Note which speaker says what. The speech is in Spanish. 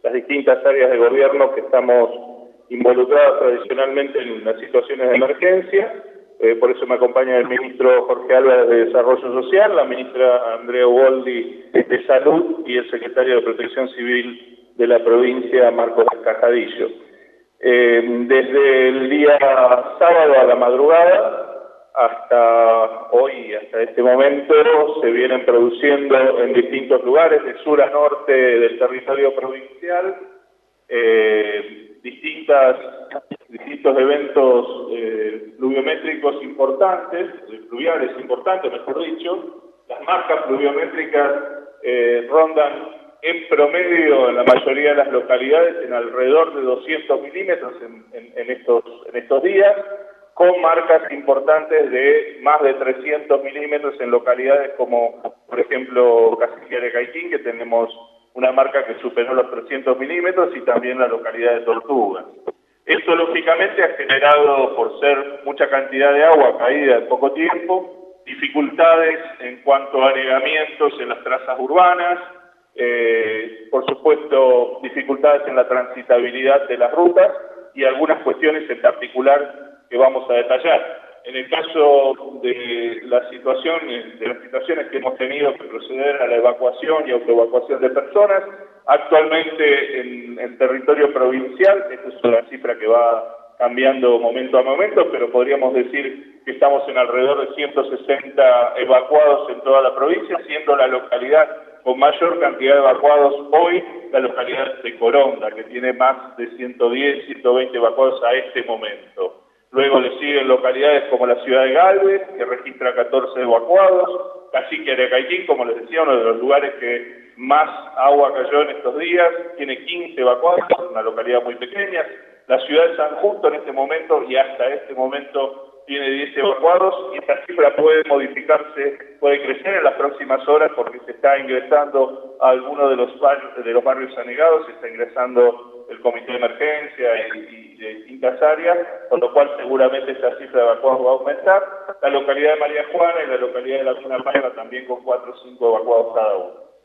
Speaker 1: las distintas áreas de gobierno que estamos involucrados tradicionalmente en las situaciones de emergencia. Por eso me acompaña el ministro Jorge Álvarez de Desarrollo Social, la ministra Andrea Uboldi de Salud y el secretario de Protección Civil de la provincia, Marcos Cascadillo. Desde el día sábado a la madrugada hasta hoy, hasta este momento, se vienen produciendo en distintos lugares, de sur a norte del territorio provincial, distintos eventos pluviométricos importantes, fluviales importantes, mejor dicho. Las marcas pluviométricas rondan en promedio en la mayoría de las localidades en alrededor de 200 milímetros en estos días, con marcas importantes de más de 300 milímetros en localidades como, por ejemplo, Cacique Arecaiquín, que tenemos una marca que superó los 300 milímetros, y también la localidad de Tortugas. Esto, lógicamente, ha generado, por ser mucha cantidad de agua caída en poco tiempo, dificultades en cuanto a anegamientos en las trazas urbanas, por supuesto, dificultades en la transitabilidad de las rutas y algunas cuestiones en particular que vamos a detallar. En el caso de las situaciones que hemos tenido que proceder a la evacuación y autoevacuación de personas, actualmente en territorio provincial, esta es una cifra que va cambiando momento a momento, pero podríamos decir que estamos en alrededor de 160 evacuados en toda la provincia, siendo la localidad con mayor cantidad de evacuados hoy la localidad de Coronda, que tiene más de 110, 120 evacuados a este momento. Luego le siguen localidades como la ciudad de Galvez, que registra 14 evacuados, Cacique Arecaiquín, como les decía, uno de los lugares que más agua cayó en estos días, tiene 15 evacuados, una localidad muy pequeña. La ciudad de San Justo en este momento y hasta este momento tiene 10 evacuados, y esta cifra puede modificarse, puede crecer en las próximas horas, porque se está ingresando a algunos de los barrios anegados, se está ingresando el comité de emergencia y de distintas áreas, con lo cual seguramente esta cifra de evacuados va a aumentar. La localidad de María Juana y la localidad de Laguna Palma también con 4 o 5 evacuados cada uno.